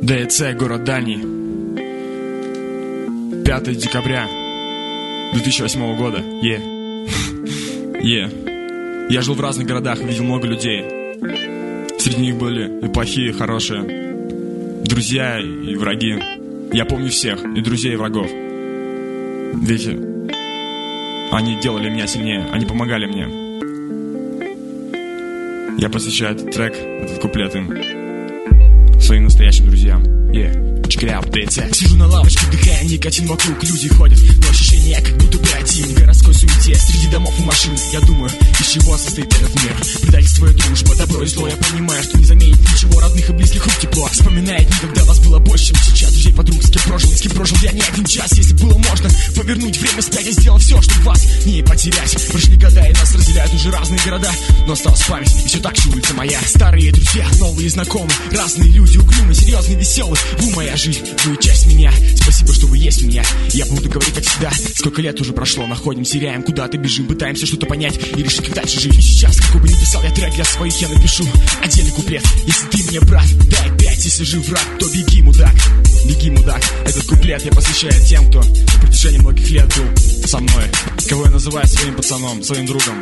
ДЦ, город Дальний. 5 декабря 2008 года. Я жил в разных городах, видел много людей. Среди них были и плохие, и хорошие, друзья и враги. Я помню всех, и друзей, и врагов. Ведь они делали меня сильнее, они помогали мне. Я посвящаю этот трек, этот куплет им, своим настоящим друзьям. Сижу на лавочке, вдыхая никотин, вокруг люди ходят, но ощущение, как будто бы один в городской суете, среди домов и машин. Я думаю, из чего состоит этот мир? Предательство и дружба, добро и зло. Я понимаю, что не заменит ничего родных и близких рук тепло. Вспоминает дни, когда вас было больше, чем сейчас. Друзей, подруг, с кем прожил я не один час. Если было можно повернуть время вспять, я сделал все, чтобы вас не потерять. Прошли года, и нас разделяют уже разные города, но осталась память, и все так же улица моя. Старые друзья, новые знакомые, разные люди, угрюмые, серьезные, веселые. Вы моя жизнь, вы часть меня. Спасибо, что вы есть у меня. Я буду говорить как всегда. Сколько лет уже прошло, находим, теряем, куда-то бежим, пытаемся что-то понять и решить, как дальше жить. И сейчас, какой бы ни писал я трек для своих, я напишу отдельный куплет. Если ты мне брат, дай 5. Если жив враг, то беги, мудак. Беги, мудак. Этот куплет я посвящаю тем, кто на протяжении многих лет был со мной, кого я называю своим пацаном, своим другом.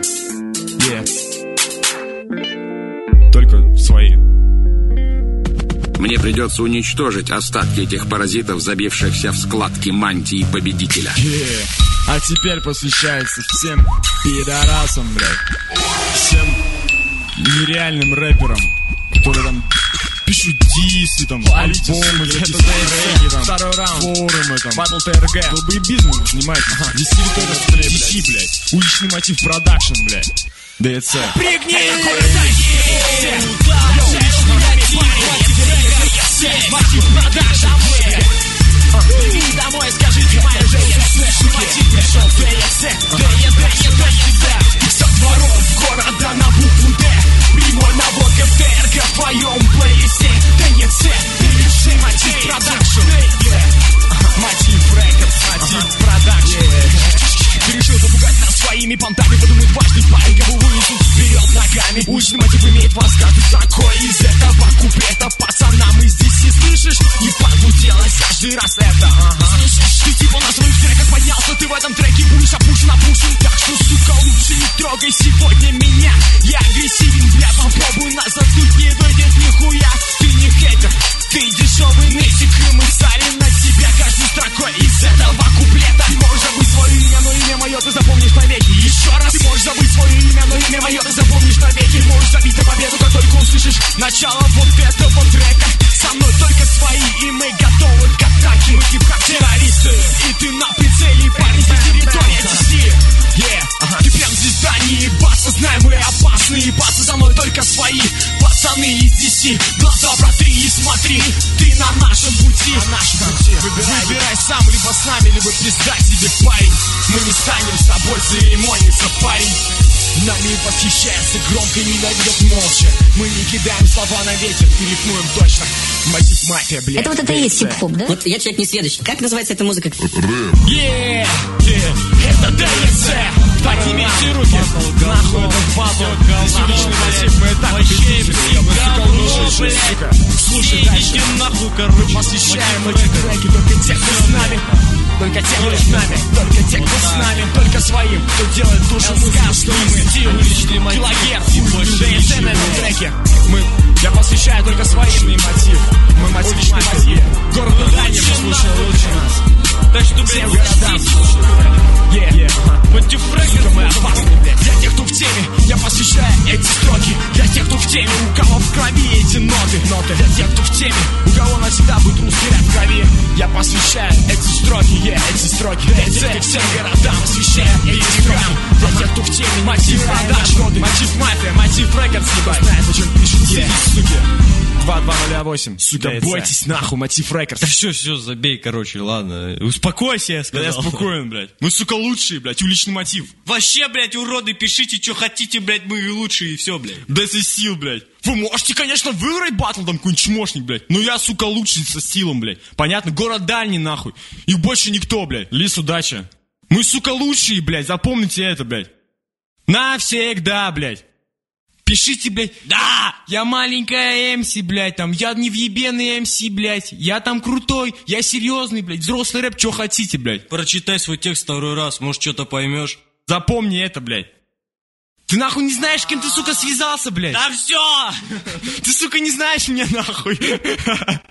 Только свои. Мне придется уничтожить остатки этих паразитов, забившихся в складки мантии победителя. А теперь посвящается всем пидорасам, блядь. Всем нереальным рэперам, которые там пишут дисы, там, альбомы, какие-то треки, там, форумы, там, батл ТРГ. Долбоебизмом занимается. Здесь территория DC, блядь. Уличный мотив продакшн, блядь. ДЦ. Пригни! Мотив продаж, беги домой, скажите моей жене, мотив пришел в ДЦ, со дворов города на букву Д, прямой наводка в ТРГ в твоем плейлисте. ДЦ, перешли мотив продаж, мотив рекордс, мотив продаж. Ты решил запугать нас своими понтами, подумать важный парень, кого вынесут вперед ногами. Уличный мотив имеет вас каждый такой. Из этого куплета пацана мы здесь и слышишь, не подбудилось каждый раз это. Слышишь, ты типа на своих треках поднялся, ты в этом треке будешь опушен. Так что, сука, лучше не трогай сегодня меня. Я агрессивен, бля, попробуй нас заткнуть, не дойдет нихуя. Ты не хейтер, ты дешевый нытик, и мы сали на тебя каждой строкой. Из этого куплета ты можешь забыть свое имя, но имя мое ты запомнишь навеки. Еще раз, ты можешь забыть свое имя, но имя мое ты запомнишь навеки. Можешь забить на победу, как только услышишь начало вот этого трека. Со мной только свои, и мы готовы к атаке. Мы типа как террористы, и ты на прицеле, парень, здесь территория DC. Ты прям звезда, не ебаться, знаем, мы опасны. Ебаться за мной только свои пацаны из DC. Глаза протри и смотри, ты на нашем пути. Выбирай сам, либо с нами, либо пизда тебе, парень. Мы не станем с тобой церемониться, парень. Нами восхищаются громко и ненавидят молча. Мы не кидаем слова на ветер и рифмуем точно. Мотив мафия, блядь. Это вот это и есть хип-хоп, да? Вот я человек несведущий. Как называется эта музыка? Это ДЦ. Поднимите руки. Нахуй этот батл. Здесь уличный мотив. Мы так убедимся. Слушай дальше. Мы посвящаем эти треки только тех, кто с нами. Только те, кто с нами, только те, кто с нами, только своим, кто делает душу сказку. Уличный мотив, килогерц, ДЦ на этом треке. Я посвящаю только своим мотив. Мы мотив, мотив. Городу Дальнему слушай лучше нас. Так что, всем городам мотив рекордс, мы опасны, блядь. Для тех, кто в теме, я посвящаю эти строки. Для тех, кто в теме, у кого в крови эти ноты. Для тех, кто в теме, у кого навсегда будет русский рэп в крови. Я посвящаю эти строки, эти строки. ДЦ всем городам, посвящаю эти строки. Для тех, кто в теме, мотив продаж, мотив мафия, мотив рекордс, ебать. Знает, о чем пишут все суки. 2208. Сука, бойтесь нахуй, мотив рекордс. Да все, забей, короче, ладно. Успокойся, я сказал. Да я спокоен, блядь. Мы, сука, лучшие, блядь, уличный мотив. Вообще, блядь, уроды, пишите, что хотите, блядь, мы лучшие, и все, блядь. Да со сил, блядь. Вы можете, конечно, выиграть батл, там какой-нибудь чмошник, блядь. Но я, сука, лучший со стилом, блядь. Понятно? Город Дальний, нахуй. Их больше никто, блядь. Лис, удача. Мы, сука, лучшие, блядь. Запомните это, блядь. Навсегда, блядь. Пишите, блядь. Да! Я маленькая МС, блядь, там. Я не въебенный МС, блядь. Я там крутой, я серьезный, блядь. Взрослый рэп, что хотите, блядь. Прочитай свой текст второй раз, может, что-то поймешь. Запомни это, блядь. Ты нахуй не знаешь, с кем ты, сука, связался, блядь? Да все! Ты, сука, не знаешь меня, нахуй.